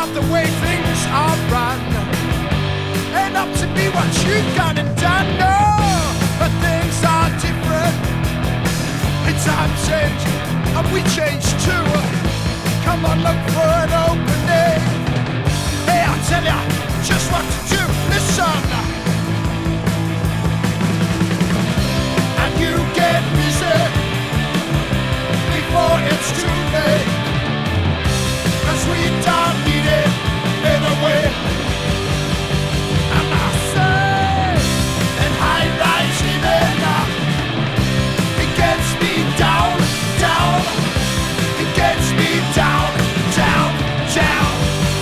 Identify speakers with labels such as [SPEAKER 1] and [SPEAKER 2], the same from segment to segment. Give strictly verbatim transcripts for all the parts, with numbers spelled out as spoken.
[SPEAKER 1] about the way things are run. Ain't up to me what you've gone and done, no. But things are different. It's time change, and we change too. Come on, look for an opening. Hey, I'll tell ya just what to do. Listen, and you get busy before it's too late. 'Cause we don't need it in a way. And I say, and high rise living up, it gets me down, down. It gets me down, down, down.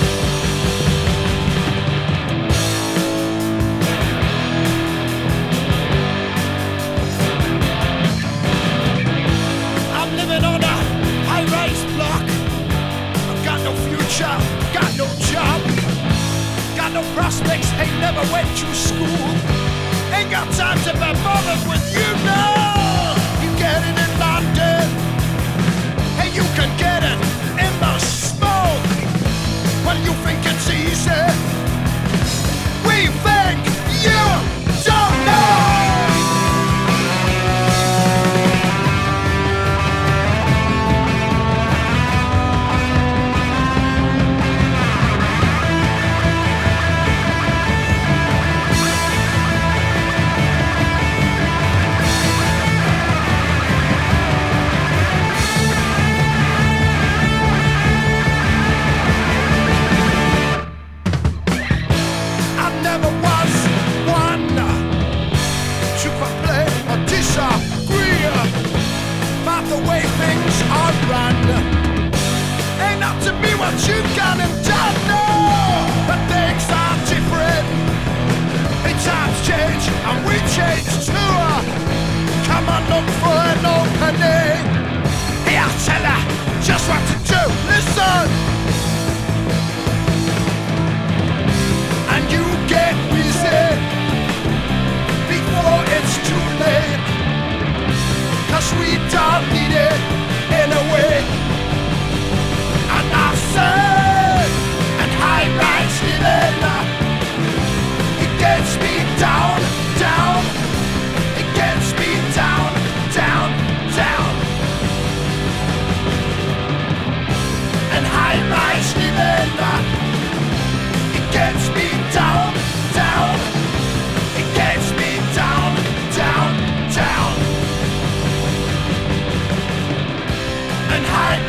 [SPEAKER 1] I'm living on a high-rise block. I've got no future, got no job, got no prospects, ain't never went to school. Ain't got time to be bothered with you, no. You get it in London, and you can get it in the smoke. Well, you think it's easy, we think you don't know. The way things are run. Ain't up to me what you've gone and done, no. But things are different. And times change and we change too. Come on, look for an opening. Hey, I'll tell ya just what to do. Listen, and you get busy before it's too late. 'Cause we don't need it in a way. And I say, and high rise living up, it gets me down, down. It gets me down, down, down. And high rise living up, it gets me down, down. It gets me down, down, down. And high